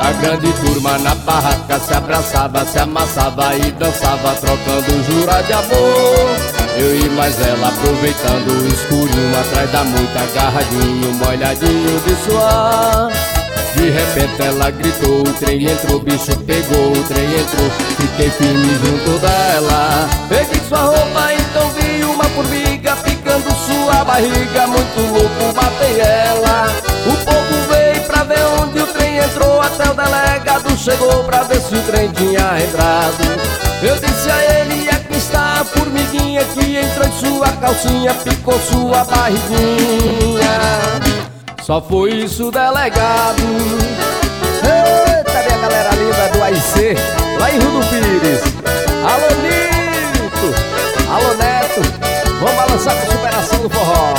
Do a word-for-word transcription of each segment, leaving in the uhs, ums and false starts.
A grande turma na barraca se abraçava, se amassava e dançava, trocando jura de amor. Eu e mais ela aproveitando o escurinho, atrás da moita, agarradinho, molhadinho de suor. De repente ela gritou, o trem entrou, o bicho pegou, o trem entrou. Fiquei firme junto dela, peguei sua roupa, então vi uma formiga picando sua barriga. Muito louco, matei ela. O povo veio pra ver onde o trem entrou, até o delegado chegou pra ver se o trem tinha entrado. Eu disse a ele, aqui está a formiguinha que entrou em sua calcinha, picou sua barriguinha. Só foi isso, delegado. Eita, minha galera linda do A I C, lá em Rio do Pires. Alô, Nito, alô, Neto, vamos balançar com a superação do forró.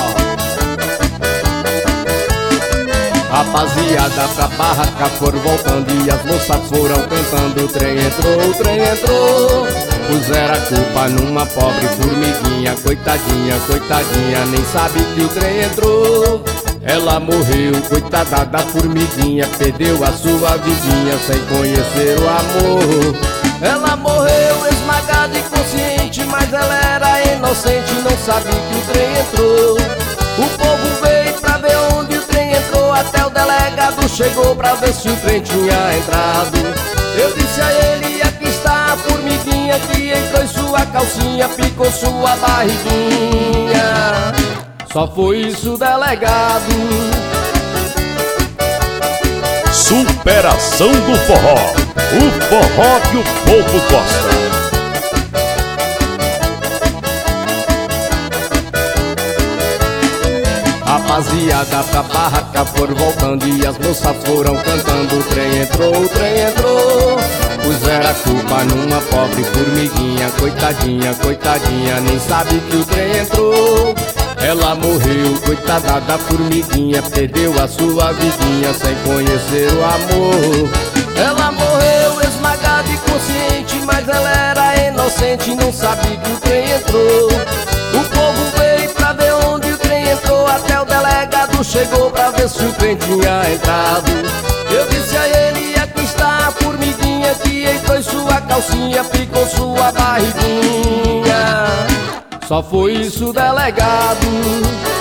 Rapaziada pra barraca foram voltando e as moças foram cantando. O trem entrou, o trem entrou. Puseram a culpa numa pobre formiguinha, coitadinha, coitadinha, nem sabe que o trem entrou. Ela morreu, coitada da formiguinha, perdeu a sua vidinha sem conhecer o amor. Ela morreu esmagada e consciente, mas ela era inocente, não sabia que o trem entrou. O povo veio pra ver onde o trem entrou, até o delegado chegou pra ver se o trem tinha entrado. Eu disse a ele, aqui está a formiguinha que entrou em sua calcinha, picou sua barriguinha. Só foi isso, delegado. Superação do forró, o forró que o povo gosta. Rapaziada pra barraca foram voltando e as moças foram cantando. O trem entrou, o trem entrou. Puseram a culpa numa pobre formiguinha, coitadinha, coitadinha, nem sabe que o trem entrou. Ela morreu, coitada da formiguinha, perdeu a sua vidinha sem conhecer o amor. Ela morreu esmagada e consciente, mas ela era inocente, não sabia que o trem entrou. O povo veio pra ver onde o trem entrou, até o delegado chegou pra ver se o trem tinha entrado. Eu disse a ele, aqui está a formiguinha que entrou em sua calcinha, picou sua barriguinha. Só foi isso, delegado.